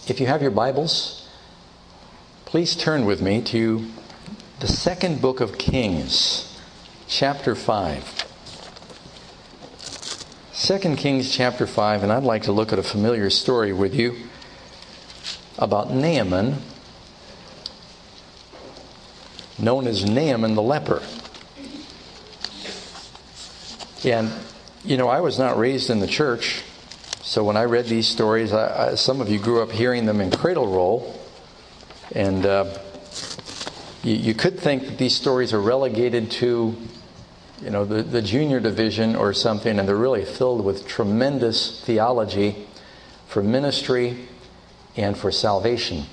If you have your Bibles, please turn with me to the second book of Kings, chapter 5. 2 Kings chapter 5, and I'd like to look at a familiar story with you about Naaman, known as Naaman the leper. And, you know, I was not raised in the church, so when I read these stories, some of you grew up hearing them in cradle roll, and you could think that these stories are relegated to, you know, the junior division or something, and they're really filled with tremendous theology for ministry and for salvation.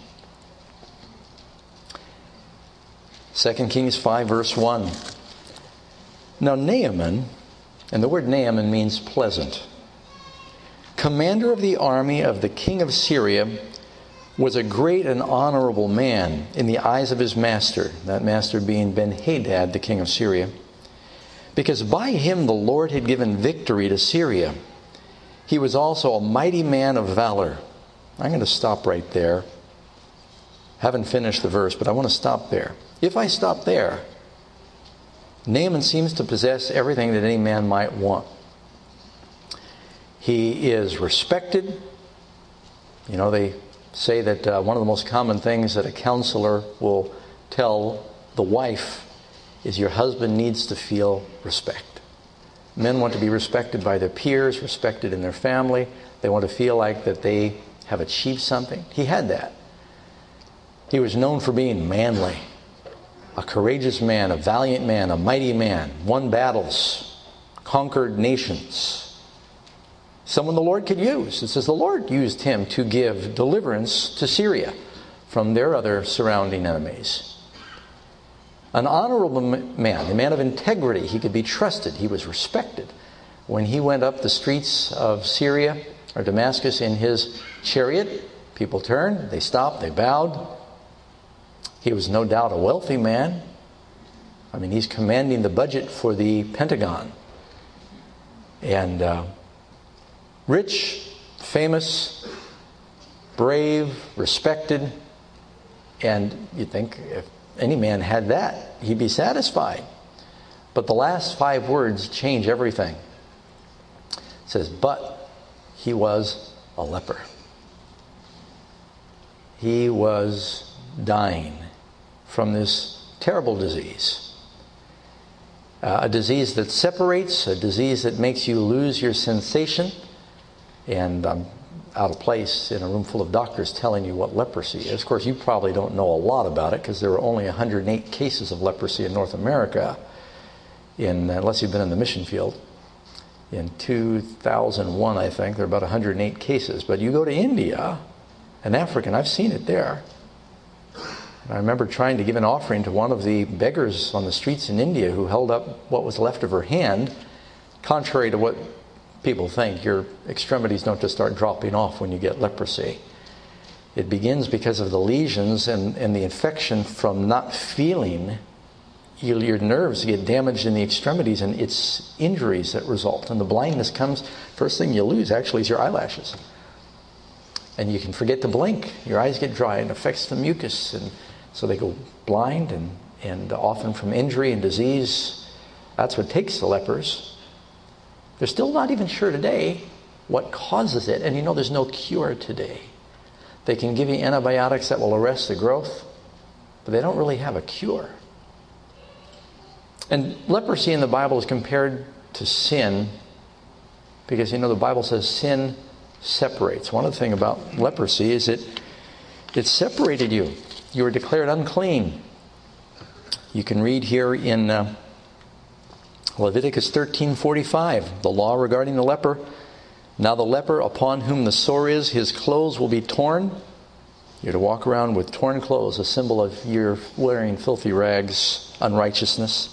2 Kings 5 verse 1. Now Naaman, and the word Naaman means pleasant, commander of the army of the king of Syria, was a great and honorable man in the eyes of his master, that master being Ben-Hadad, the king of Syria, because by him the Lord had given victory to Syria. He was also a mighty man of valor. I'm going to stop right there. Haven't finished the verse, but I want to stop there. If I stop there, Naaman seems to possess everything that any man might want. He is respected. You know, they say that one of the most common things that a counselor will tell the wife is your husband needs to feel respect. Men want to be respected by their peers, respected in their family. They want to feel like that they have achieved something. He had that. He was known for being manly, a courageous man, a valiant man, a mighty man, won battles, conquered nations. Someone the Lord could use. It says the Lord used him to give deliverance to Syria from their other surrounding enemies. An honorable man, a man of integrity. He could be trusted. He was respected. When he went up the streets of Syria or Damascus in his chariot, people turned, they stopped, they bowed. He was no doubt a wealthy man. I mean, he's commanding the budget for the Pentagon. And rich, famous, brave, respected. And you'd think if any man had that, he'd be satisfied. But the last 5 words change everything. It says, but he was a leper. He was dying from this terrible disease. A disease that separates, a disease that makes you lose your sensation. And I'm out of place in a room full of doctors telling you what leprosy is. Of course, you probably don't know a lot about it because there were only 108 cases of leprosy in North America, unless you've been in the mission field. In 2001, I think, there were about 108 cases. But you go to India and Africa, and I've seen it there. I remember trying to give an offering to one of the beggars on the streets in India who held up what was left of her hand. Contrary to what people think, your extremities don't just start dropping off when you get leprosy. It begins because of the lesions and the infection from not feeling. Your nerves get damaged in the extremities, and it's injuries that result. And the blindness comes, first thing you lose actually is your eyelashes. And you can forget to blink. Your eyes get dry and it affects the mucus, and so they go blind, and often from injury and disease. That's what takes the lepers. They're still not even sure today what causes it. And you know, there's no cure today. They can give you antibiotics that will arrest the growth, but they don't really have a cure. And leprosy in the Bible is compared to sin because, you know, the Bible says sin separates. One of the things about leprosy is it separated you. You were declared unclean. You can read here in Leviticus 13:45, the law regarding the leper. Now the leper upon whom the sore is, his clothes will be torn. You're to walk around with torn clothes, a symbol of you're wearing filthy rags, unrighteousness.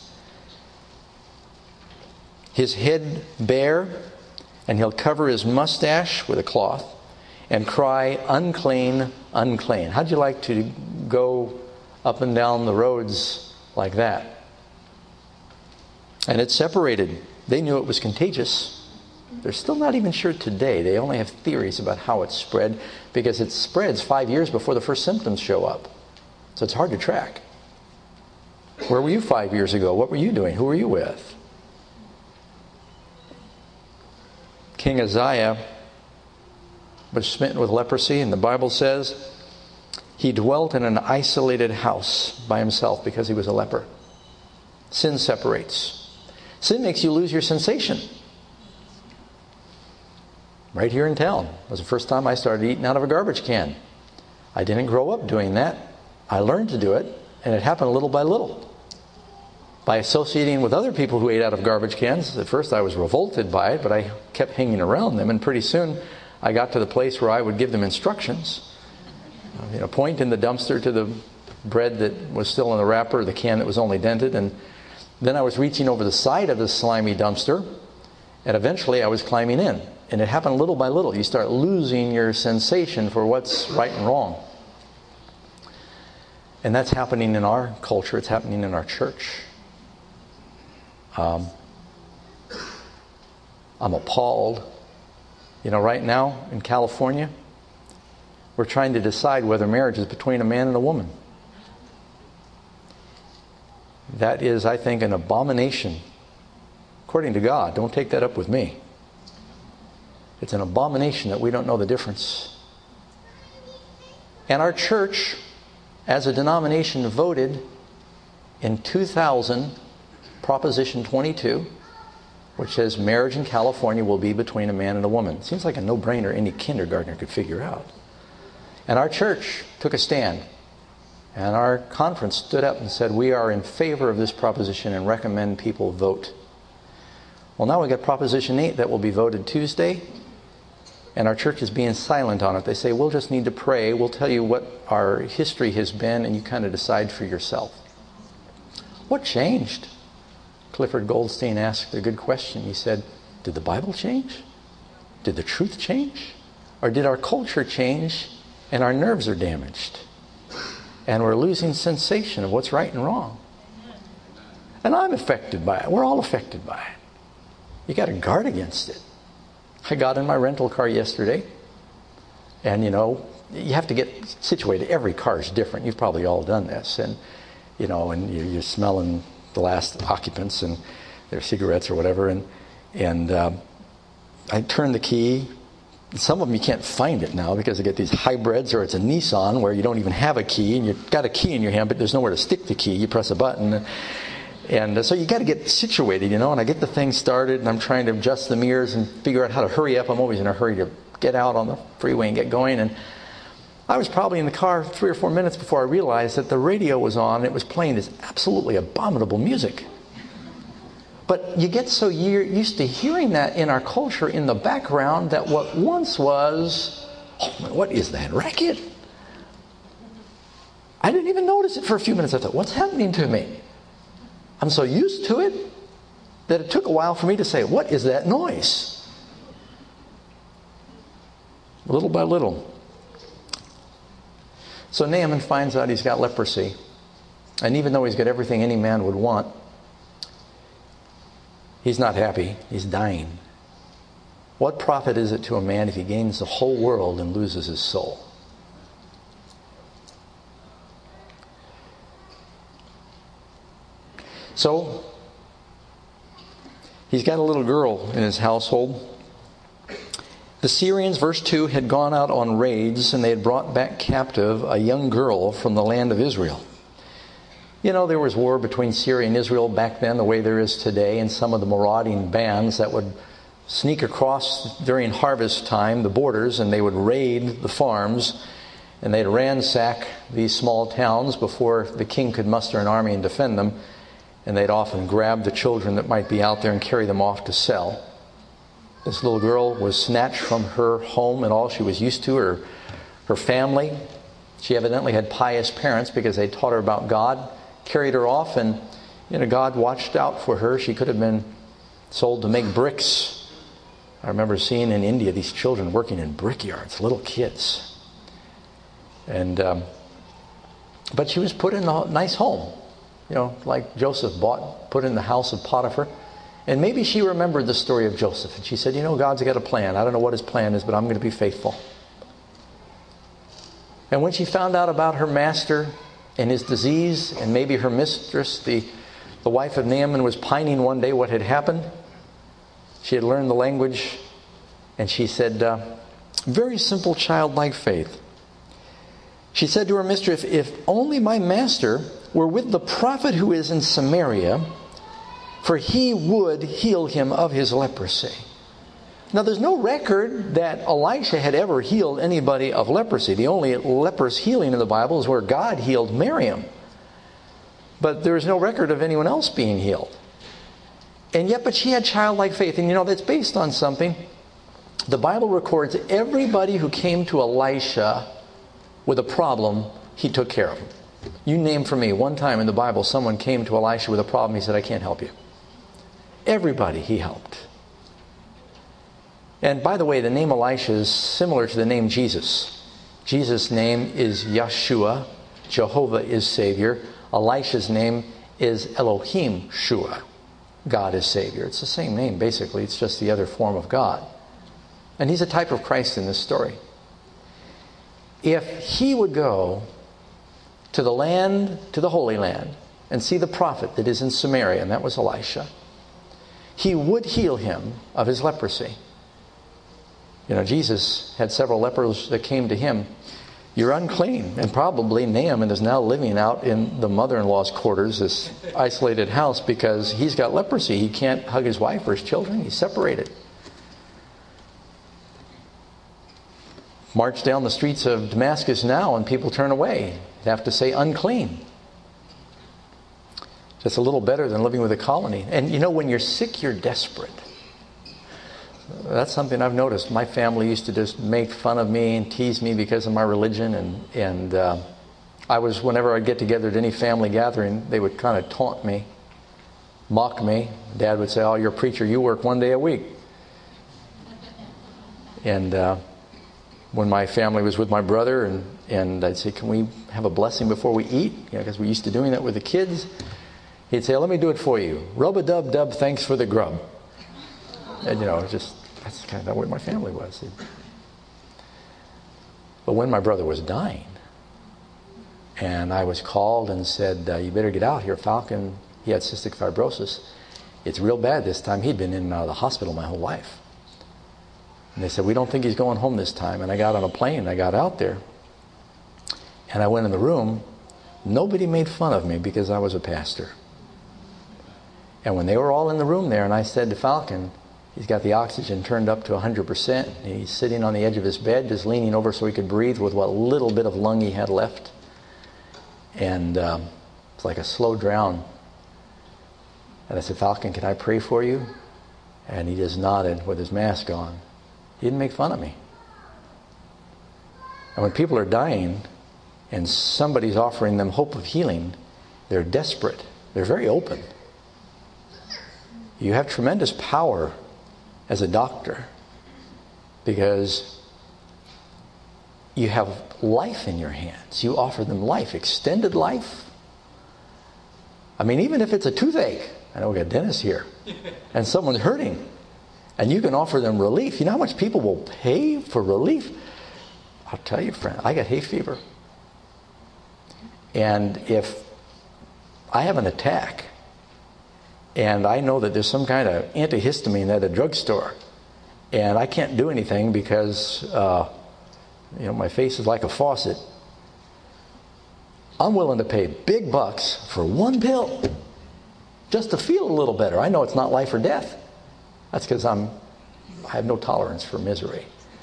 His head bare, and he'll cover his mustache with a cloth and cry, unclean, unclean. How'd you like to go up and down the roads like that? And it separated. They knew it was contagious. They're still not even sure today. They only have theories about how it spread because it spreads 5 years before the first symptoms show up. So it's hard to track. Where were you 5 years ago? What were you doing? Who were you with? King Uzziah was smitten with leprosy, and the Bible says he dwelt in an isolated house by himself because he was a leper. Sin separates. Sin makes you lose your sensation. Right here in town was the first time I started eating out of a garbage can. I didn't grow up doing that. I learned to do it, and it happened little by little. By associating with other people who ate out of garbage cans, at first I was revolted by it, but I kept hanging around them, and pretty soon I got to the place where I would give them instructions. Point in the dumpster to the bread that was still in the wrapper, the can that was only dented, and then I was reaching over the side of the slimy dumpster, and eventually I was climbing in. And it happened little by little. You start losing your sensation for what's right and wrong. And that's happening in our culture. It's happening in our church. I'm appalled. Right now in California, we're trying to decide whether marriage is between a man and a woman. That is, I think, an abomination. According to God. Don't take that up with me. It's an abomination that we don't know the difference. And our church, as a denomination, voted in 2000, Proposition 22, which says marriage in California will be between a man and a woman. It seems like a no-brainer any kindergartner could figure out. And our church took a stand. And our conference stood up and said, we are in favor of this proposition and recommend people vote. Well, now we've got Proposition 8 that will be voted Tuesday. And our church is being silent on it. They say, we'll just need to pray. We'll tell you what our history has been, and you kind of decide for yourself. What changed? Clifford Goldstein asked a good question. He said, did the Bible change? Did the truth change? Or did our culture change and our nerves are damaged? And we're losing sensation of what's right and wrong. And I'm affected by it. We're all affected by it. You got to guard against it. I got in my rental car yesterday, and you have to get situated. Every car is different. You've probably all done this, and you're smelling the last occupants and their cigarettes or whatever, and I turn the key. Some of them you can't find it now because they get these hybrids, or it's a Nissan where you don't even have a key, and you've got a key in your hand, but there's nowhere to stick the key. You press a button. And so you got to get situated, and I get the thing started, and I'm trying to adjust the mirrors and figure out how to hurry up. I'm always in a hurry to get out on the freeway and get going. And I was probably in the car 3 or 4 minutes before I realized that the radio was on. And it was playing this absolutely abominable music. But you get so used to hearing that in our culture in the background that what once was, what is that racket? I didn't even notice it for a few minutes. I thought, what's happening to me? I'm so used to it that it took a while for me to say, what is that noise? Little by little. So Naaman finds out he's got leprosy. And even though he's got everything any man would want, he's not happy. He's dying. What profit is it to a man if he gains the whole world and loses his soul? So, he's got a little girl in his household. The Syrians, verse 2, had gone out on raids, and they had brought back captive a young girl from the land of Israel. There was war between Syria and Israel back then, the way there is today, and some of the marauding bands that would sneak across during harvest time the borders, and they would raid the farms, and they'd ransack these small towns before the king could muster an army and defend them. And they'd often grab the children that might be out there and carry them off to sell. This little girl was snatched from her home and all she was used to, her family. She evidently had pious parents because they taught her about God, carried her off, and God watched out for her. She could have been sold to make bricks. I remember seeing in India these children working in brickyards, little kids. But she was put in a nice home. Like Joseph put in the house of Potiphar. And maybe she remembered the story of Joseph. And she said, God's got a plan. I don't know what his plan is, but I'm going to be faithful. And when she found out about her master and his disease, and maybe her mistress, the wife of Naaman, was pining one day what had happened, she had learned the language, and she said, very simple childlike faith. She said to her mistress, if only my master were with the prophet who is in Samaria, for he would heal him of his leprosy. Now, there's no record that Elisha had ever healed anybody of leprosy. The only leprous healing in the Bible is where God healed Miriam. But there is no record of anyone else being healed. And yet, but she had childlike faith. And that's based on something. The Bible records everybody who came to Elisha with a problem, he took care of them. You name for me one time in the Bible someone came to Elisha with a problem, he said, I can't help you. Everybody he helped. And by the way, the name Elisha is similar to the name Jesus. Jesus' name is Yeshua. Jehovah is Savior. Elisha's name is Elohim Shua. God is Savior. It's the same name, basically. It's just the other form of God. And he's a type of Christ in this story. If he would go to the land, to the Holy Land, and see the prophet that is in Samaria, and that was Elisha, he would heal him of his leprosy. Jesus had several lepers that came to him. You're unclean. And probably Naaman is now living out in the mother-in-law's quarters, this isolated house, because he's got leprosy. He can't hug his wife or his children. He's separated. March down the streets of Damascus now and people turn away. They have to say unclean. Just a little better than living with a colony. And when you're sick, you're desperate. That's something I've noticed. My family used to just make fun of me and tease me because of my religion. And whenever I'd get together at any family gathering, they would kind of taunt me, mock me. Dad would say, oh, you're a preacher, you work one day a week. And when my family was with my brother, and I'd say, can we have a blessing before we eat? Because we used to doing that with the kids. He'd say, let me do it for you. Rub-a-dub-dub, thanks for the grub. And, that's kind of the way my family was. But when my brother was dying, and I was called and said, you better get out here, Falcon. He had cystic fibrosis. It's real bad this time. He'd been in and out of the hospital my whole life. And they said, we don't think he's going home this time. And I got on a plane, and I got out there. And I went in the room. Nobody made fun of me because I was a pastor. And when they were all in the room there, and I said to Falcon, he's got the oxygen turned up to 100%. And he's sitting on the edge of his bed, just leaning over so he could breathe with what little bit of lung he had left. And it's like a slow drown. And I said, Falcon, can I pray for you? And he just nodded with his mask on. He didn't make fun of me. And when people are dying and somebody's offering them hope of healing, they're desperate. They're very open. You have tremendous power as a doctor because you have life in your hands. You offer them life, extended life. I mean, even if it's a toothache. I know we got dentists here. And someone's hurting. And you can offer them relief. You know how much people will pay for relief? I'll tell you, friend, I got hay fever. And if I have an attack, and I know that there's some kind of antihistamine at a drugstore, and I can't do anything because, my face is like a faucet, I'm willing to pay big bucks for one pill just to feel a little better. I know it's not life or death. That's because I have no tolerance for misery.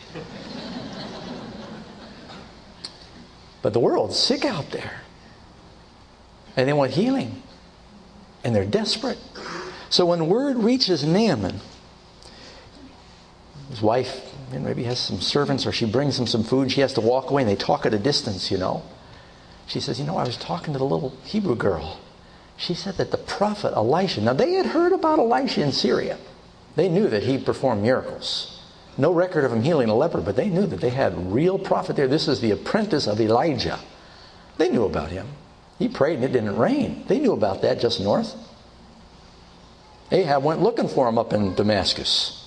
But the world's sick out there. And they want healing. And they're desperate. So when word reaches Naaman, his wife maybe has some servants or she brings him some food. She has to walk away and they talk at a distance, She says, I was talking to the little Hebrew girl. She said that the prophet Elisha, now they had heard about Elisha in Syria. They knew that he performed miracles. No record of him healing a leper, but they knew that they had real prophet there. This is the apprentice of Elijah. They knew about him. He prayed and it didn't rain. They knew about that just north. Ahab went looking for him up in Damascus.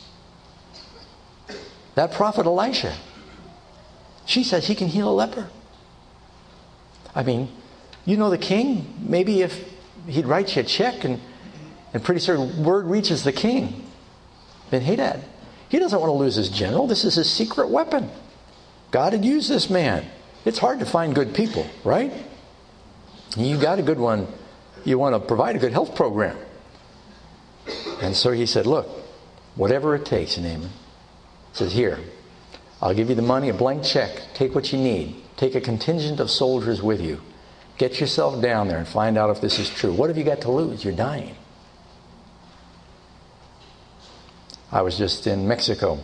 That prophet Elisha, she says he can heal a leper. I mean, you know the king, maybe if he'd write you a check and pretty soon word reaches the king, Ben-Hadad, he doesn't want to lose his general. This is his secret weapon. God had used this man. It's hard to find good people, right? You got a good one. You want to provide a good health program. And so he said, look, whatever it takes, Naaman. He says, here, I'll give you the money, a blank check. Take what you need. Take a contingent of soldiers with you. Get yourself down there and find out if this is true. What have you got to lose? You're dying. I was just in Mexico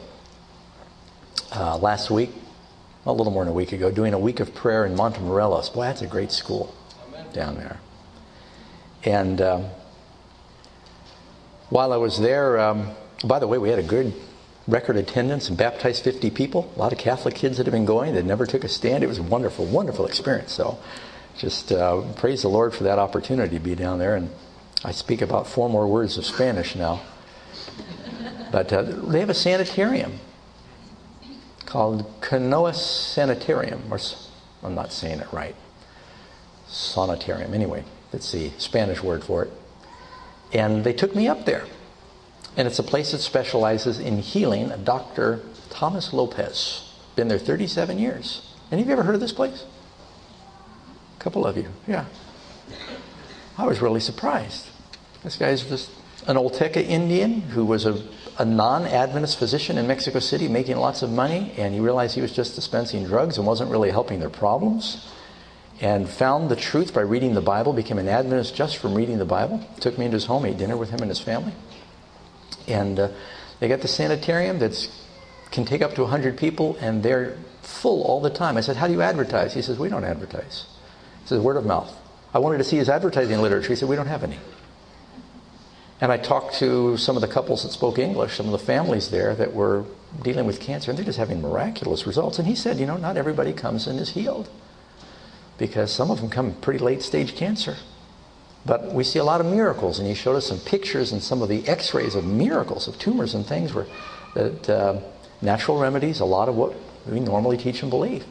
last week, a little more than a week ago, doing a week of prayer in Montemorelos. Boy, that's a great school down there. And while I was there, by the way, we had a good record attendance and baptized 50 people. A lot of Catholic kids that have been going that never took a stand. It was a wonderful, wonderful experience. So just praise the Lord for that opportunity to be down there. And I speak about 4 more words of Spanish now. But they have a sanitarium called Canoas Sanitarium. Or, I'm not saying it right. Sanitarium. Anyway, that's the Spanish word for it. And they took me up there. And it's a place that specializes in healing. Dr. Thomas Lopez. Been there 37 years. Any of you ever heard of this place? A couple of you. Yeah. I was really surprised. This guy's just an Olteca Indian who was a non-Adventist physician in Mexico City making lots of money, and he realized he was just dispensing drugs and wasn't really helping their problems, and found the truth by reading the Bible, became an Adventist just from reading the Bible. Took me into his home, ate dinner with him and his family. And they got the sanitarium that can take up to 100 people, and they're full all the time. I said, how do you advertise? He says, we don't advertise. He says, word of mouth. I wanted to see his advertising literature. He said, we don't have any. And I talked to some of the couples that spoke English, some of the families there that were dealing with cancer, and they're just having miraculous results. And he said, you know, not everybody comes and is healed, because some of them come pretty late stage cancer. But we see a lot of miracles, and he showed us some pictures and some of the x-rays of miracles of tumors and things where that natural remedies, a lot of what we normally teach and believe.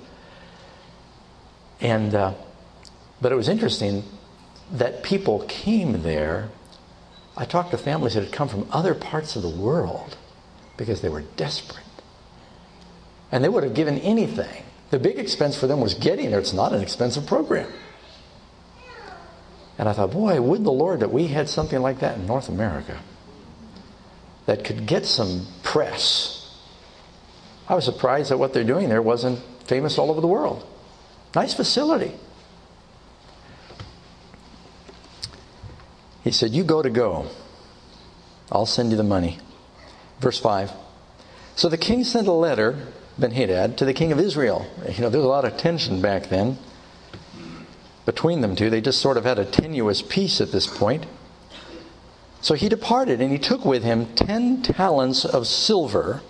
And but it was interesting that people came there. I talked to families that had come from other parts of the world because they were desperate. And they would have given anything. The big expense for them was getting there. It's not an expensive program. And I thought, boy, would the Lord that we had something like that in North America that could get some press. I was surprised that what they're doing there wasn't famous all over the world. Nice facility. He said, you go. I'll send you the money. Verse 5. So the king sent a letter, Ben-Hadad, to the king of Israel. You know, there was a lot of tension back then between them two. They just sort of had a tenuous peace at this point. So he departed, and he took with him 10 talents of silver,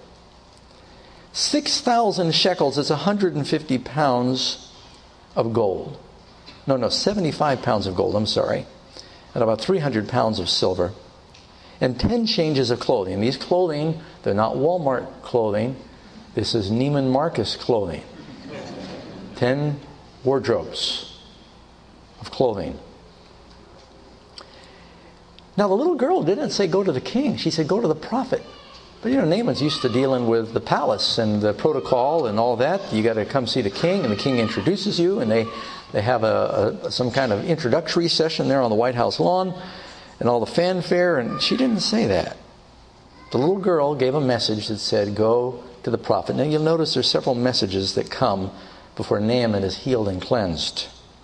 6,000 shekels, it's 150 pounds of gold. No, 75 pounds of gold, I'm sorry. And about 300 pounds of silver. And 10 changes of clothing. These clothing, they're not Walmart clothing. This is Neiman Marcus clothing. 10 wardrobes of clothing. Now the little girl didn't say go to the king. She said go to the prophet. But you know, Naaman's used to dealing with the palace and the protocol and all that. You got to come see the king, and the king introduces you, and they have some kind of introductory session there on the White House lawn and all the fanfare, and she didn't say that. The little girl gave a message that said, go to the prophet. Now you'll notice there's several messages that come before Naaman is healed and cleansed.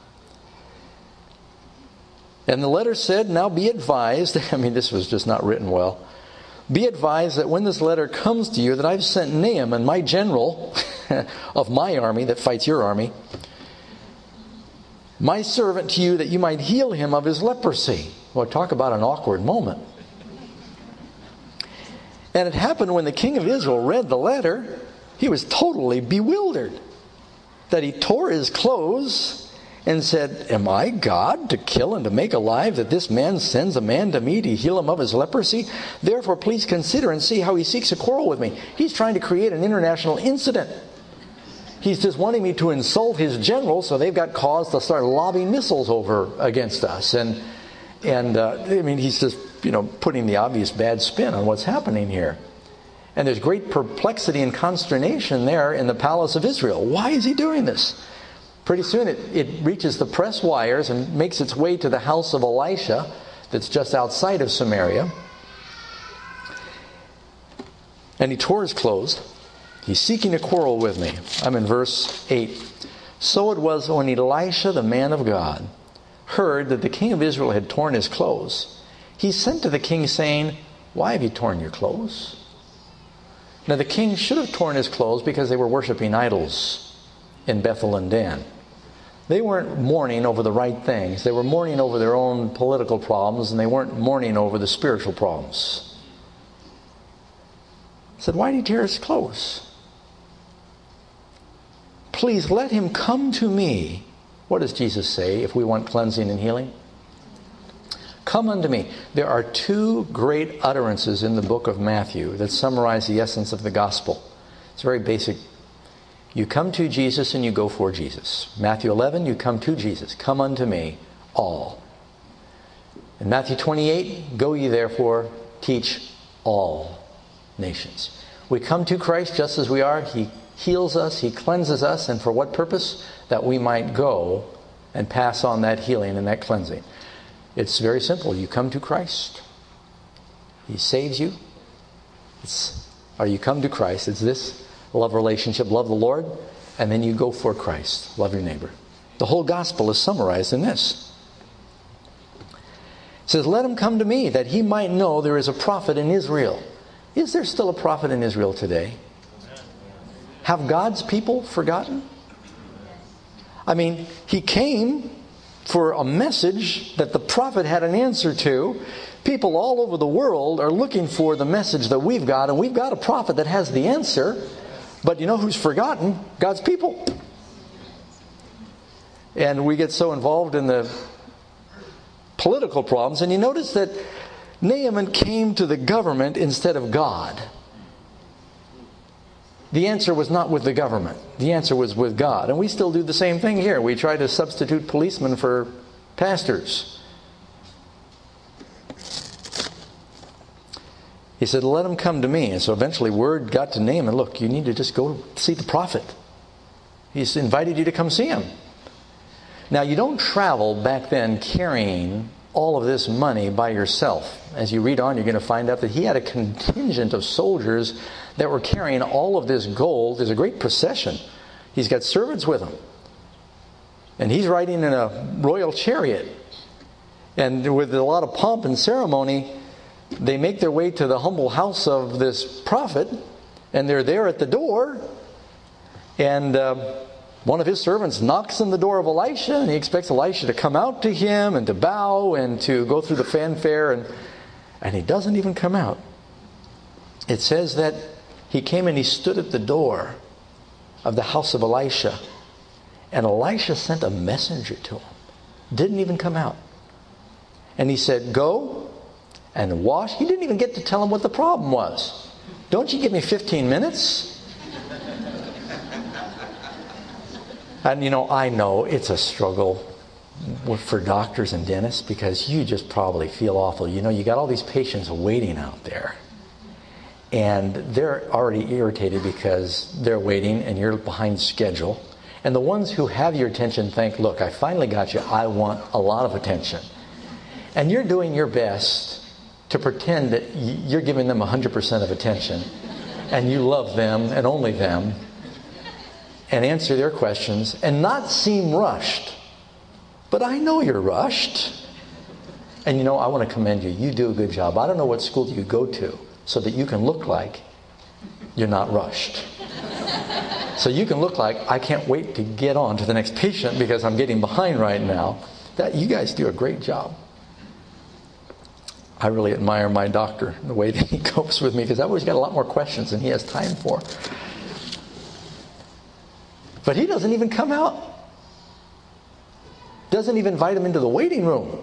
And the letter said, now be advised, I mean this was just not written well, be advised that when this letter comes to you that I've sent Naaman, my general of my army that fights your army, my servant to you that you might heal him of his leprosy. Well, talk about an awkward moment. And it happened when the king of Israel read the letter, he was totally bewildered. That he tore his clothes and said, am I God to kill and to make alive, that this man sends a man to me to heal him of his leprosy? Therefore, please consider and see how he seeks a quarrel with me. He's trying to create an international incident. He's just wanting me to insult his generals, so they've got cause to start lobbing missiles over against us. And I mean, he's just, putting the obvious bad spin on what's happening here. And there's great perplexity and consternation there in the palace of Israel. Why is he doing this? Pretty soon it reaches the press wires and makes its way to the house of Elisha that's just outside of Samaria. And he tore his clothes. He's seeking a quarrel with me. I'm in verse 8. So it was when Elisha, the man of God, heard that the king of Israel had torn his clothes, he sent to the king saying, why have you torn your clothes? Now the king should have torn his clothes because they were worshiping idols in Bethel and Dan. They weren't mourning over the right things. They were mourning over their own political problems, and they weren't mourning over the spiritual problems. He said, why did he tear his clothes? Please let him come to me. What does Jesus say if we want cleansing and healing? Come unto me. There are two great utterances in the book of Matthew that summarize the essence of the gospel. It's very basic. You come to Jesus and you go for Jesus. Matthew 11, you come to Jesus. Come unto me, all. In Matthew 28, go ye therefore, teach all nations. We come to Christ just as we are. He heals us, He cleanses us, and for what purpose? That we might go and pass on that healing and that cleansing. It's very simple. You come to Christ. He saves you. Or you come to Christ. It's this love relationship. Love the Lord. And then you go for Christ. Love your neighbor. The whole gospel is summarized in this. It says, let him come to me that he might know there is a prophet in Israel. Is there still a prophet in Israel today? Have God's people forgotten? I mean, he came for a message that the prophet had an answer to. People all over the world are looking for the message that we've got, and we've got a prophet that has the answer. But you know who's forgotten? God's people. And we get so involved in the political problems. And you notice that Naaman came to the government instead of God. The answer was not with the government. The answer was with God. And we still do the same thing here. We try to substitute policemen for pastors. He said, let him come to me. And so eventually word got to Naaman, look, you need to just go see the prophet. He's invited you to come see him. Now, you don't travel back then carrying all of this money by yourself. As you read on, you're going to find out that he had a contingent of soldiers that were carrying all of this gold. There's a great procession. He's got servants with him. And he's riding in a royal chariot. And with a lot of pomp and ceremony, they make their way to the humble house of this prophet. And they're there at the door. And one of his servants knocks on the door of Elisha, and he expects Elisha to come out to him and to bow and to go through the fanfare, and he doesn't even come out. It says that he came and he stood at the door of the house of Elisha, and Elisha sent a messenger to him. Didn't even come out. And he said, go and wash. He didn't even get to tell him what the problem was. Don't you give me 15 minutes? And I know it's a struggle for doctors and dentists because you just probably feel awful. You got all these patients waiting out there. And they're already irritated because they're waiting and you're behind schedule. And the ones who have your attention think, look, I finally got you. I want a lot of attention. And you're doing your best to pretend that you're giving them 100% of attention. And you love them and only them. And answer their questions and not seem rushed. But I know you're rushed. And I want to commend you. You do a good job. I don't know what school you go to so that you can look like you're not rushed. So you can look like, I can't wait to get on to the next patient because I'm getting behind right now. You guys do a great job. I really admire my doctor, the way that he copes with me, because I've always got a lot more questions than he has time for. But he doesn't even come out. Doesn't even invite him into the waiting room.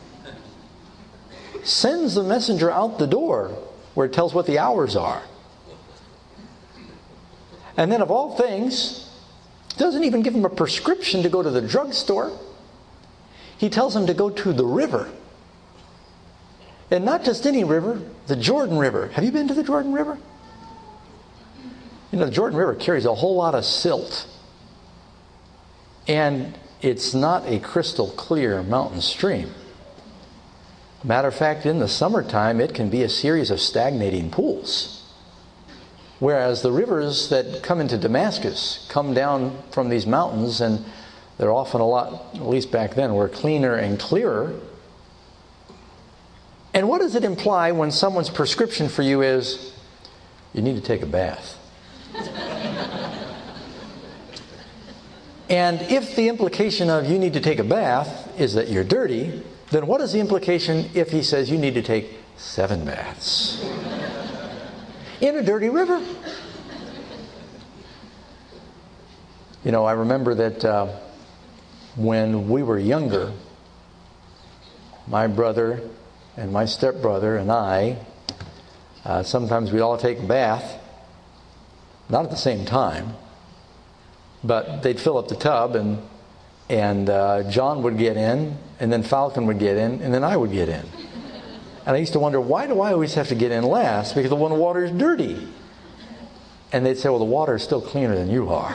Sends the messenger out the door where it tells what the hours are. And then of all things, doesn't even give him a prescription to go to the drugstore. He tells him to go to the river. And not just any river, the Jordan River. Have you been to the Jordan River? You know, the Jordan River carries a whole lot of silt. And it's not a crystal clear mountain stream. Matter of fact, in the summertime, it can be a series of stagnating pools. Whereas the rivers that come into Damascus come down from these mountains, and they're often a lot, at least back then, were cleaner and clearer. And what does it imply when someone's prescription for you is, you need to take a bath? And if the implication of you need to take a bath is that you're dirty, then what is the implication if he says you need to take 7 baths? In a dirty river. You know, I remember that when we were younger, my brother and my stepbrother and I, sometimes we'd all take a bath, not at the same time, but they'd fill up the tub, and John would get in, and then Falcon would get in, and then I would get in. And I used to wonder, why do I always have to get in last? Because the water is dirty. And they'd say, well, the water is still cleaner than you are.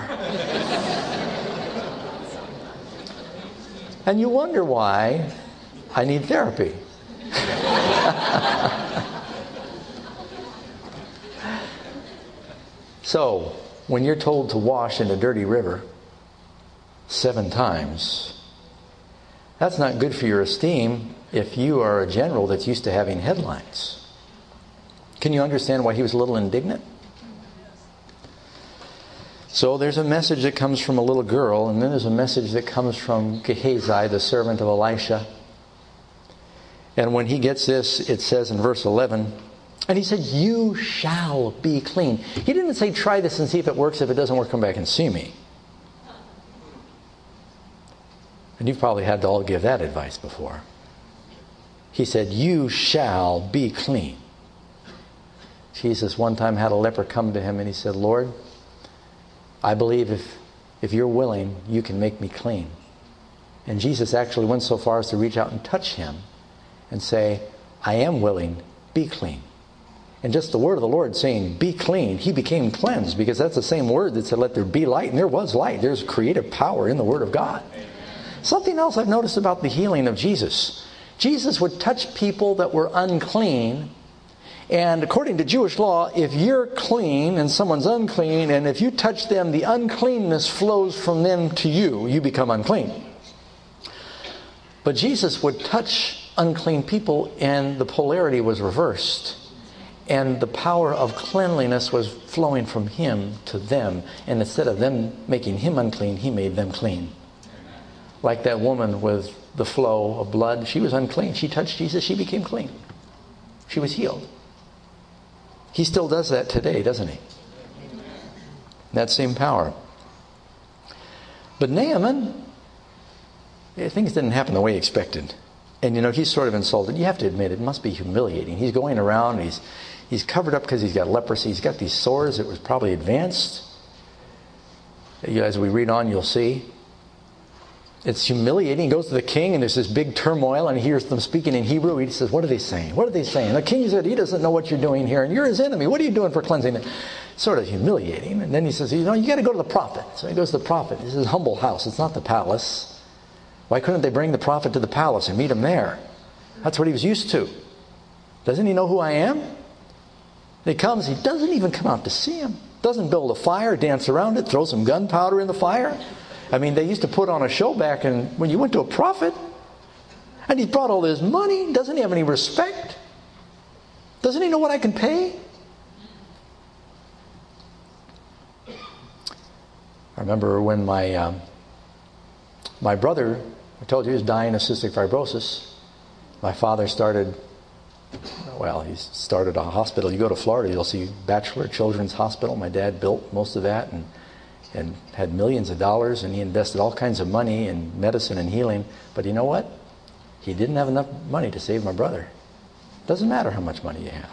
And you wonder why I need therapy. So, when you're told to wash in a dirty river 7 times, that's not good for your esteem if you are a general that's used to having headlines. Can you understand why he was a little indignant? So there's a message that comes from a little girl, and then there's a message that comes from Gehazi, the servant of Elisha. And when he gets this, it says in verse 11, and he said, you shall be clean. He didn't say, try this and see if it works. If it doesn't work, come back and see me. And you've probably had to all give that advice before. He said, you shall be clean. Jesus one time had a leper come to him and he said, Lord, I believe if you're willing, you can make me clean. And Jesus actually went so far as to reach out and touch him and say, I am willing, be clean. And just the word of the Lord saying, be clean, he became cleansed, because that's the same word that said, let there be light, and there was light. There's creative power in the word of God. Something else I've noticed about the healing of Jesus. Jesus would touch people that were unclean, and according to Jewish law, if you're clean and someone's unclean, and if you touch them, the uncleanness flows from them to you, you become unclean. But Jesus would touch unclean people, and the polarity was reversed. And the power of cleanliness was flowing from him to them. And instead of them making him unclean, he made them clean. Like that woman with the flow of blood. She was unclean. She touched Jesus. She became clean. She was healed. He still does that today, doesn't he? That same power. But Naaman, things didn't happen the way he expected. And you know, he's sort of insulted. You have to admit, it must be humiliating. He's going around, he's covered up because he's got leprosy. He's got these sores that was probably advanced. As we read on, you'll see. It's humiliating. He goes to the king, and there's this big turmoil, and he hears them speaking in Hebrew. He says, what are they saying? What are they saying? The king said, he doesn't know what you're doing here, and you're his enemy. What are you doing for cleansing it? Sort of humiliating. And then he says, you got to go to the prophet. So he goes to the prophet. This is a humble house. It's not the palace. Why couldn't they bring the prophet to the palace and meet him there? That's what he was used to. Doesn't he know who I am? He comes, he doesn't even come out to see him. Doesn't build a fire, dance around it, throw some gunpowder in the fire. I mean, they used to put on a show back when you went to a prophet. And he brought all this money. Doesn't he have any respect? Doesn't he know what I can pay? I remember when my brother, I told you he was dying of cystic fibrosis. My father started a hospital. You go to Florida, you'll see Batchelor Children's Hospital. My dad built most of that. and had millions of dollars, and he invested all kinds of money in medicine and healing. But you know what? He didn't have enough money to save my brother. Doesn't matter how much money you have.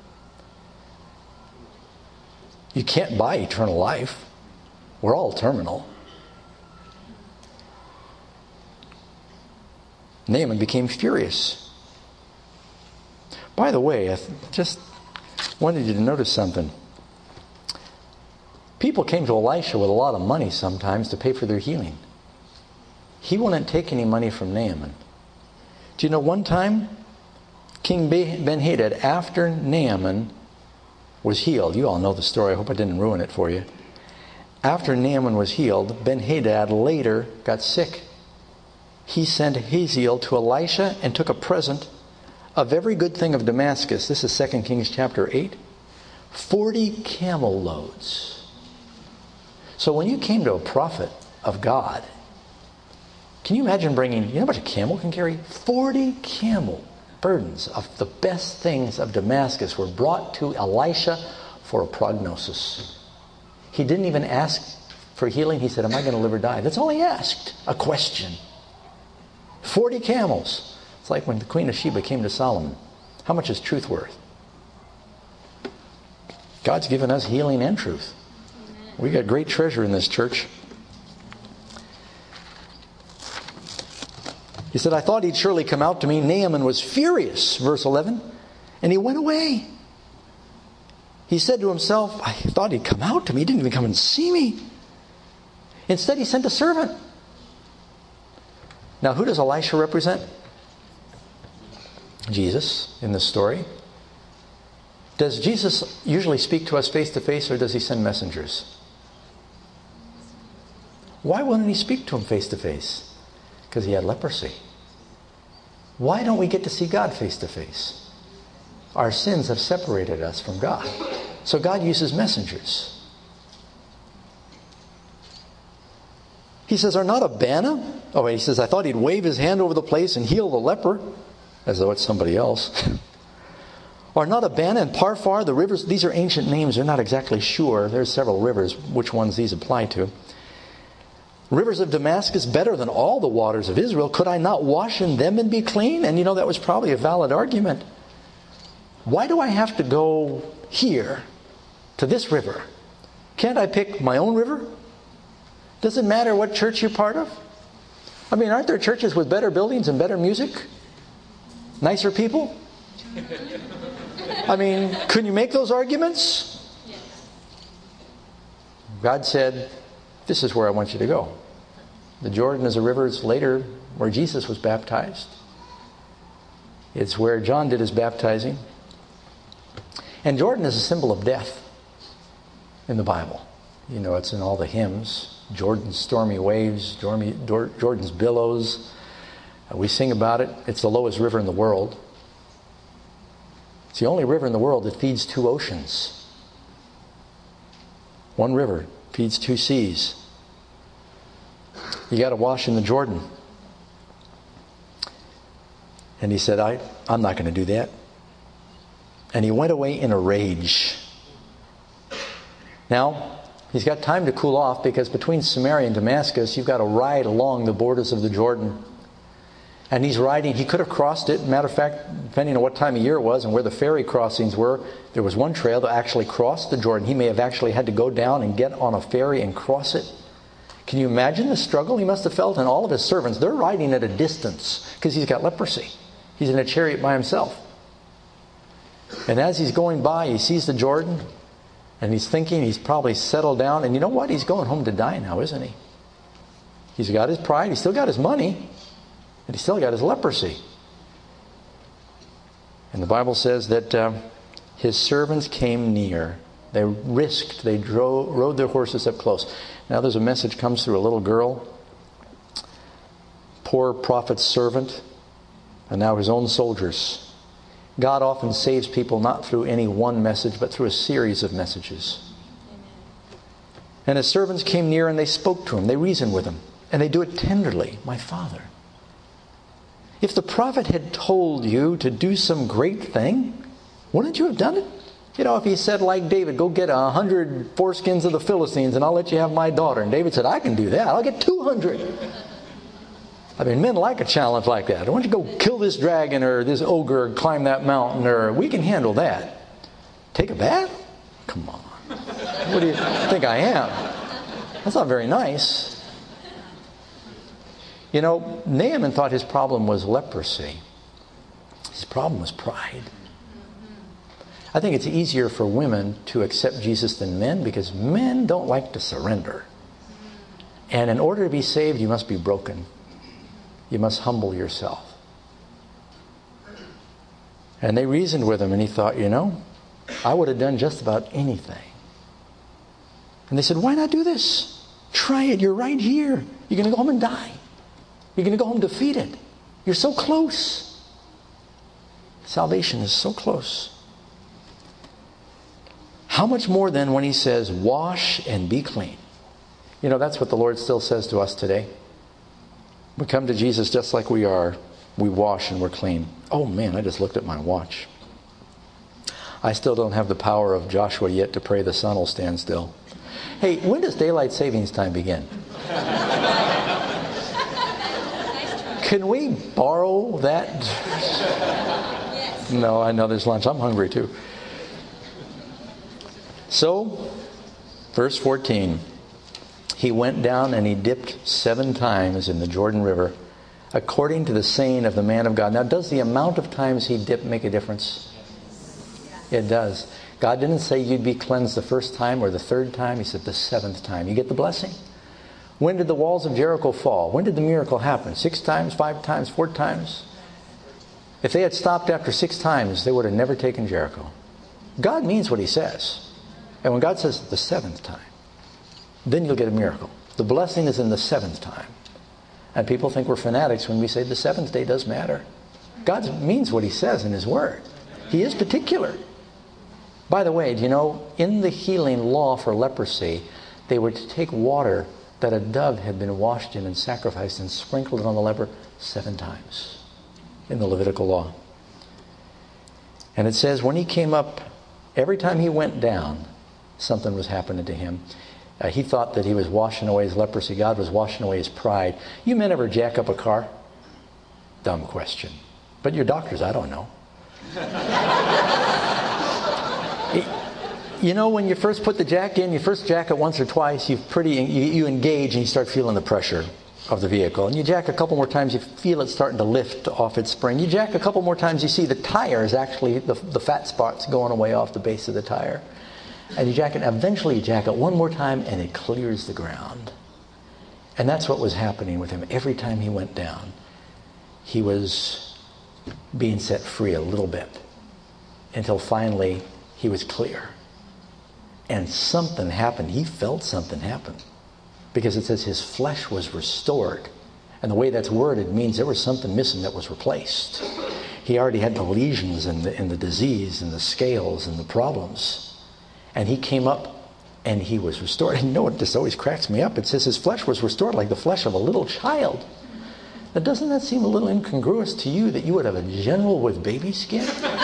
You can't buy eternal life. We're all terminal. Naaman became furious. By the way, I just wanted you to notice something. People came to Elisha with a lot of money sometimes to pay for their healing. He wouldn't take any money from Naaman. Do you know one time, King Ben-Hadad, after Naaman was healed, you all know the story, I hope I didn't ruin it for you. After Naaman was healed, Ben-Hadad later got sick. He sent Hazael to Elisha and took a present of every good thing of Damascus. This is 2 Kings chapter 8. 40 camel loads. So when you came to a prophet of God, can you imagine bringing, you know how much a camel can carry? 40 camel burdens of the best things of Damascus were brought to Elisha for a prognosis. He didn't even ask for healing. He said, am I going to live or die? That's all he asked. A question. 40 camels. It's like when the Queen of Sheba came to Solomon. How much is truth worth? God's given us healing and truth. We got great treasure in this church. He said, I thought he'd surely come out to me. Naaman was furious, verse 11, and he went away. He said to himself, I thought he'd come out to me. He didn't even come and see me. Instead, he sent a servant. Now, who does Elisha represent? Jesus in this story. Does Jesus usually speak to us face to face, or does he send messengers? Why wouldn't he speak to him face to face? Because he had leprosy. Why don't we get to see God face to face? Our sins have separated us from God. So God uses messengers. He says, are not Abana? Oh, wait, he says, I thought he'd wave his hand over the place and heal the leper, as though it's somebody else. Are not Abana and Parphar, the rivers, these are ancient names, they're not exactly sure. There's several rivers, which ones these apply to. Rivers of Damascus better than all the waters of Israel. Could I not wash in them and be clean? And you know, that was probably a valid argument. Why do I have to go here to this river? Can't I pick my own river? Does it matter what church you're part of? I mean, aren't there churches with better buildings and better music? Nicer people? I mean, couldn't you make those arguments? God said, this is where I want you to go. The Jordan is a river. It's later where Jesus was baptized. It's where John did his baptizing. And Jordan is a symbol of death in the Bible. You know, it's in all the hymns. Jordan's stormy waves, Jordan's billows. We sing about it. It's the lowest river in the world. It's the only river in the world that feeds two oceans. One river feeds two seas. You got to wash in the Jordan. And he said, I'm not going to do that. And he went away in a rage. Now, he's got time to cool off, because between Samaria and Damascus, you've got to ride along the borders of the Jordan. And he's riding. He could have crossed it. Matter of fact, depending on what time of year it was and where the ferry crossings were, there was one trail that actually crossed the Jordan. He may have actually had to go down and get on a ferry and cross it. Can you imagine the struggle he must have felt? And all of his servants, they're riding at a distance because he's got leprosy. He's in a chariot by himself. And as he's going by, he sees the Jordan, and he's thinking he's probably settled down. And you know what? He's going home to die now, isn't he? He's got his pride. He's still got his money. And he's still got his leprosy. And the Bible says that his servants came near. They risked. They rode their horses up close. Now there's a message comes through a little girl. Poor prophet's servant. And now his own soldiers. God often saves people not through any one message, but through a series of messages. Amen. And his servants came near and they spoke to him. They reasoned with him. And they do it tenderly. My father, if the prophet had told you to do some great thing, wouldn't you have done it? If he said like David, go get 100 foreskins of the Philistines and I'll let you have my daughter. And David said, I can do that. I'll get 200. Men like a challenge like that. Why don't you go kill this dragon or this ogre or climb that mountain, or we can handle that. Take a bath? Come on. What do you think I am? That's not very nice. Naaman thought his problem was leprosy. His problem was pride. I think it's easier for women to accept Jesus than men because men don't like to surrender. And in order to be saved, you must be broken. You must humble yourself. And they reasoned with him, and he thought, I would have done just about anything. And they said, why not do this? Try it. You're right here. You're going to go home and die. You're going to go home defeated. You're so close. Salvation is so close. How much more then when he says, wash and be clean? That's what the Lord still says to us today. We come to Jesus just like we are. We wash and we're clean. Oh man, I just looked at my watch. I still don't have the power of Joshua yet to pray the sun will stand still. Hey, when does daylight savings time begin? Can we borrow that? No, I know there's lunch. I'm hungry too. So, verse 14. He went down and he dipped 7 times in the Jordan River, according to the saying of the man of God. Now, does the amount of times he dipped make a difference? It does. God didn't say you'd be cleansed the first time or the 3rd time. He said the 7th time. You get the blessing? When did the walls of Jericho fall? When did the miracle happen? 6 times, 5 times, 4 times? If they had stopped after 6 times, they would have never taken Jericho. God means what he says. And when God says the 7th time, then you'll get a miracle. The blessing is in the 7th time. And people think we're fanatics when we say the 7th day does matter. God means what he says in his word. He is particular. By the way, in the healing law for leprosy, they were to take water that a dove had been washed in and sacrificed and sprinkled it on the leper 7 times in the Levitical law. And it says when he came up, every time he went down, something was happening to him. He thought that he was washing away his leprosy. God was washing away his pride. You men ever jack up a car? Dumb question. But you're doctors, I don't know. When you first put the jack in, you first jack it once or twice, you engage and you start feeling the pressure of the vehicle. And you jack a couple more times, you feel it starting to lift off its spring. You jack a couple more times, you see the tire is actually, the fat spot's going away off the base of the tire. And you jack it, eventually you jack it one more time and it clears the ground. And that's what was happening with him. Every time he went down, he was being set free a little bit until finally he was clear. And something happened. He felt something happen. Because it says his flesh was restored. And the way that's worded means there was something missing that was replaced. He already had the lesions and the disease and the scales and the problems. And he came up and he was restored. And what just always cracks me up? It says his flesh was restored like the flesh of a little child. Now, doesn't that seem a little incongruous to you that you would have a general with baby skin?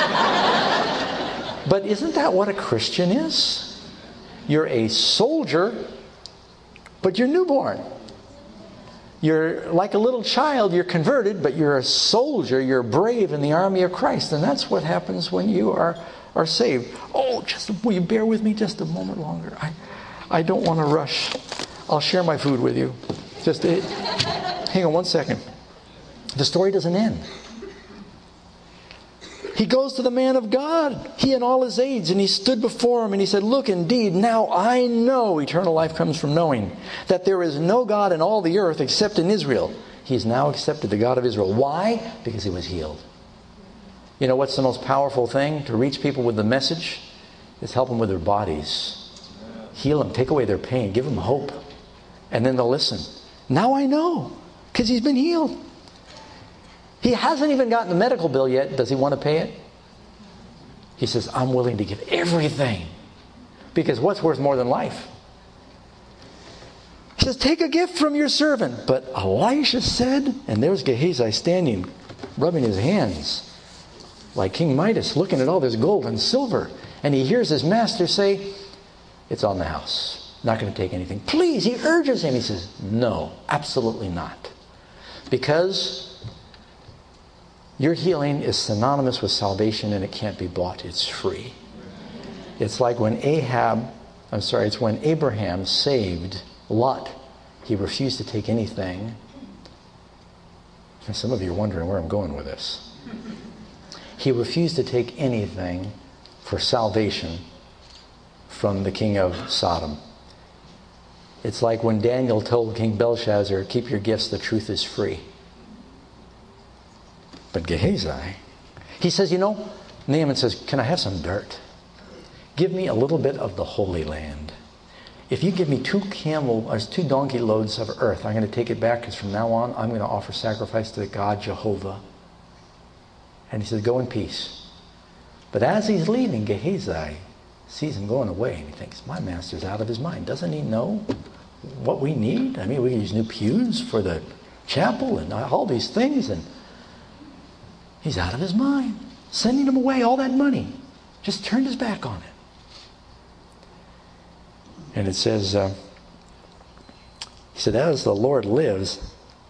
But isn't that what a Christian is? You're a soldier, but you're newborn. You're like a little child, you're converted, but you're a soldier, you're brave in the army of Christ. And that's what happens when you are saved. Oh, will you bear with me just a moment longer? I don't want to rush. I'll share my food with you. Hang on one second. The story doesn't end. He goes to the man of God, he and all his aides, and he stood before him and he said, look, indeed, now I know eternal life comes from knowing that there is no God in all the earth except in Israel. He's now accepted the God of Israel. Why? Because he was healed. You know what's the most powerful thing to reach people with the message? Is help them with their bodies. Heal them, take away their pain, give them hope. And then they'll listen. Now I know, because he's been healed. He hasn't even gotten the medical bill yet. Does he want to pay it? He says, I'm willing to give everything. Because what's worth more than life? He says, take a gift from your servant. But Elisha said, and there's Gehazi standing, rubbing his hands like King Midas, looking at all this gold and silver. And he hears his master say, it's on the house. Not going to take anything. Please, he urges him. He says, no, absolutely not. Because your healing is synonymous with salvation and it can't be bought. It's free. It's like when it's when Abraham saved Lot. He refused to take anything. And some of you are wondering where I'm going with this. He refused to take anything for salvation from the king of Sodom. It's like when Daniel told King Belshazzar, keep your gifts, the truth is free. But Gehazi, he says, Naaman says, can I have some dirt? Give me a little bit of the Holy Land. If you give me 2 donkey loads of earth, I'm going to take it back, because from now on, I'm going to offer sacrifice to the God Jehovah. And he says, go in peace. But as he's leaving, Gehazi sees him going away, and he thinks, my master's out of his mind. Doesn't he know what we need? I mean, we can use new pews for the chapel and all these things, and he's out of his mind. Sending him away, all that money. Just turned his back on it. And it says, he said, as the Lord lives,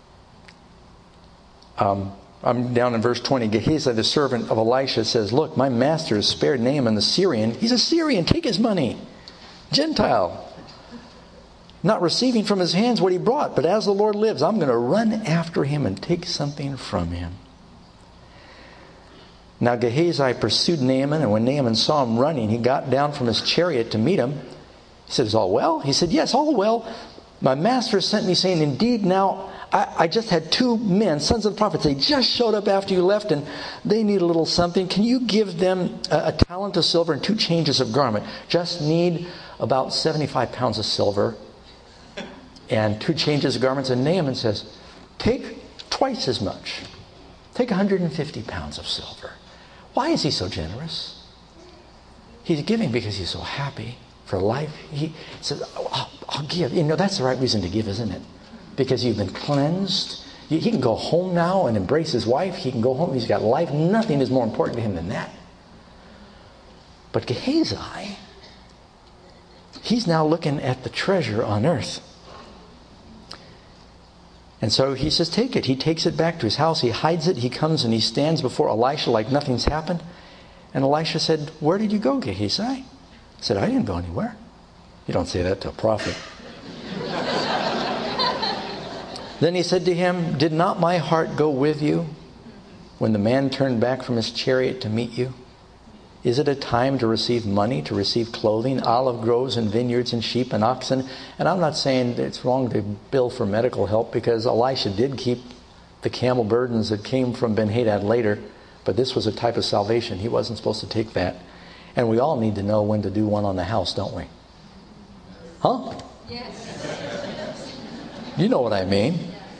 I'm down in verse 20. Gehazi, the servant of Elisha, says, look, my master has spared Naaman the Syrian. He's a Syrian. Take his money. Gentile. Not receiving from his hands what he brought. But as the Lord lives, I'm going to run after him and take something from him. Now Gehazi pursued Naaman, and when Naaman saw him running, he got down from his chariot to meet him. He said, is all well? He said, yes, all well. My master sent me saying, indeed, now I just had 2 men, sons of the prophets. They just showed up after you left, and they need a little something. Can you give them a talent of silver and 2 changes of garment? Just need about 75 pounds of silver and 2 changes of garments. And Naaman says, take twice as much. Take 150 pounds of silver. Why is he so generous? He's giving because he's so happy for life. He says, I'll give. That's the right reason to give, isn't it? Because you've been cleansed. He can go home now and embrace his wife. He can go home. He's got life. Nothing is more important to him than that. But Gehazi, he's now looking at the treasure on earth. And so he says, take it. He takes it back to his house. He hides it. He comes and he stands before Elisha like nothing's happened. And Elisha said, where did you go, Gehazi? He said, I didn't go anywhere. You don't say that to a prophet. Then he said to him, did not my heart go with you when the man turned back from his chariot to meet you? Is it a time to receive money, to receive clothing, olive groves and vineyards and sheep and oxen? And I'm not saying it's wrong to bill for medical help, because Elisha did keep the camel burdens that came from Ben-Hadad later, but this was a type of salvation. He wasn't supposed to take that. And we all need to know when to do one on the house, don't we? Huh? Yes. You know what I mean.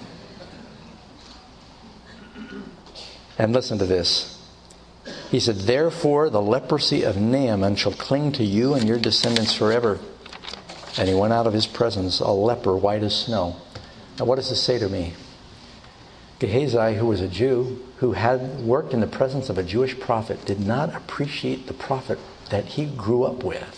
And listen to this. He said, therefore the leprosy of Naaman shall cling to you and your descendants forever. And he went out of his presence, a leper white as snow. Now what does this say to me? Gehazi, who was a Jew, who had worked in the presence of a Jewish prophet, did not appreciate the prophet that he grew up with.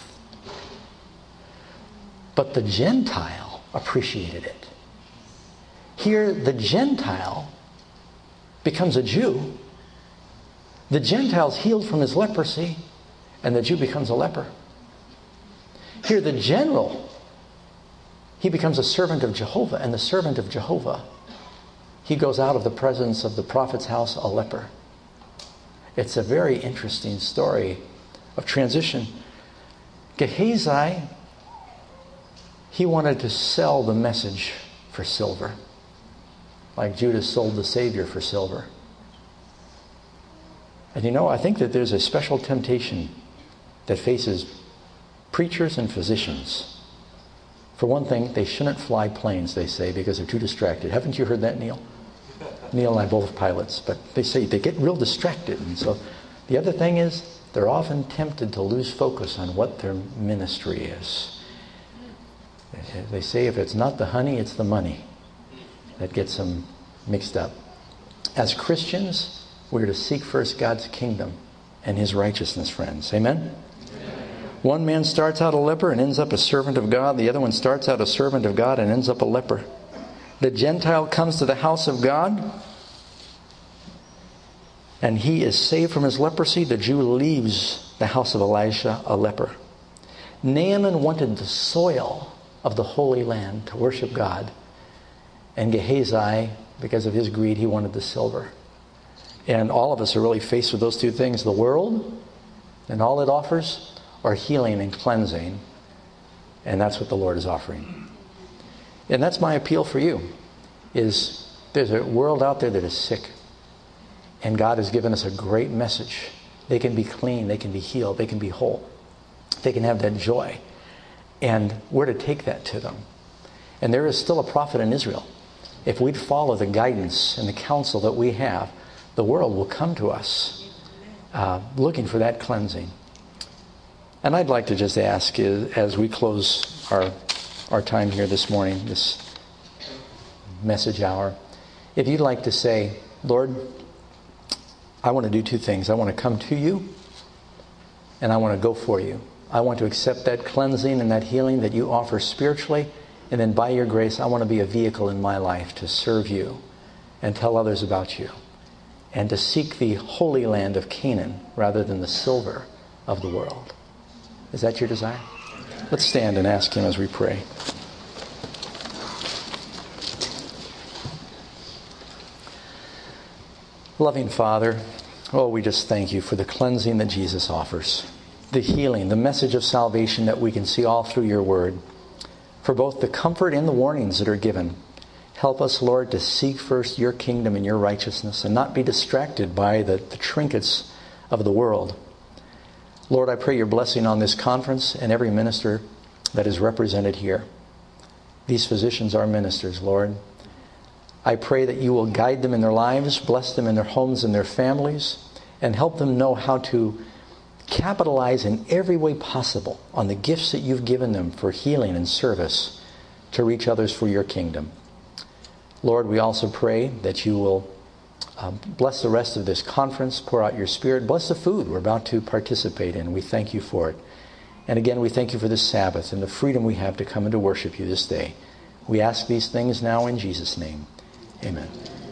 But the Gentile appreciated it. Here, the Gentile becomes a Jew. The Gentile's healed from his leprosy, and the Jew becomes a leper. Here, the general, he becomes a servant of Jehovah, and the servant of Jehovah, he goes out of the presence of the prophet's house a leper. It's a very interesting story of transition. Gehazi, he wanted to sell the message for silver, like Judas sold the Savior for silver. And I think that there's a special temptation that faces preachers and physicians. For one thing, they shouldn't fly planes, they say, because they're too distracted. Haven't you heard that, Neil? Neil and I both pilots, but they say they get real distracted. And so the other thing is, they're often tempted to lose focus on what their ministry is. They say if it's not the honey, it's the money that gets them mixed up. As Christians, we're to seek first God's kingdom and His righteousness, friends. Amen? One man starts out a leper and ends up a servant of God. The other one starts out a servant of God and ends up a leper. The Gentile comes to the house of God, and he is saved from his leprosy. The Jew leaves the house of Elisha a leper. Naaman wanted the soil of the Holy Land to worship God. And Gehazi, because of his greed, he wanted the silver. And all of us are really faced with those two things. The world and all it offers are healing and cleansing. And that's what the Lord is offering. And that's my appeal for you, is there's a world out there that is sick. And God has given us a great message. They can be clean, they can be healed, they can be whole. They can have that joy. And we're to take that to them. And there is still a prophet in Israel. If we'd follow the guidance and the counsel that we have, the world will come to us looking for that cleansing. And I'd like to just ask, as we close our time here this morning, this message hour, if you'd like to say, Lord, I want to do two things. I want to come to you, and I want to go for you. I want to accept that cleansing and that healing that you offer spiritually, and then by your grace, I want to be a vehicle in my life to serve you and tell others about you, and to seek the holy land of Canaan rather than the silver of the world. Is that your desire? Let's stand and ask him as we pray. Loving Father, we just thank you for the cleansing that Jesus offers, the healing, the message of salvation that we can see all through your word, for both the comfort and the warnings that are given. Help us, Lord, to seek first your kingdom and your righteousness and not be distracted by the trinkets of the world. Lord, I pray your blessing on this conference and every minister that is represented here. These physicians are ministers, Lord. I pray that you will guide them in their lives, bless them in their homes and their families, and help them know how to capitalize in every way possible on the gifts that you've given them for healing and service to reach others for your kingdom. Lord, we also pray that you will bless the rest of this conference, pour out your Spirit, bless the food we're about to participate in. We thank you for it. And again, we thank you for this Sabbath and the freedom we have to come and to worship you this day. We ask these things now in Jesus' name. Amen.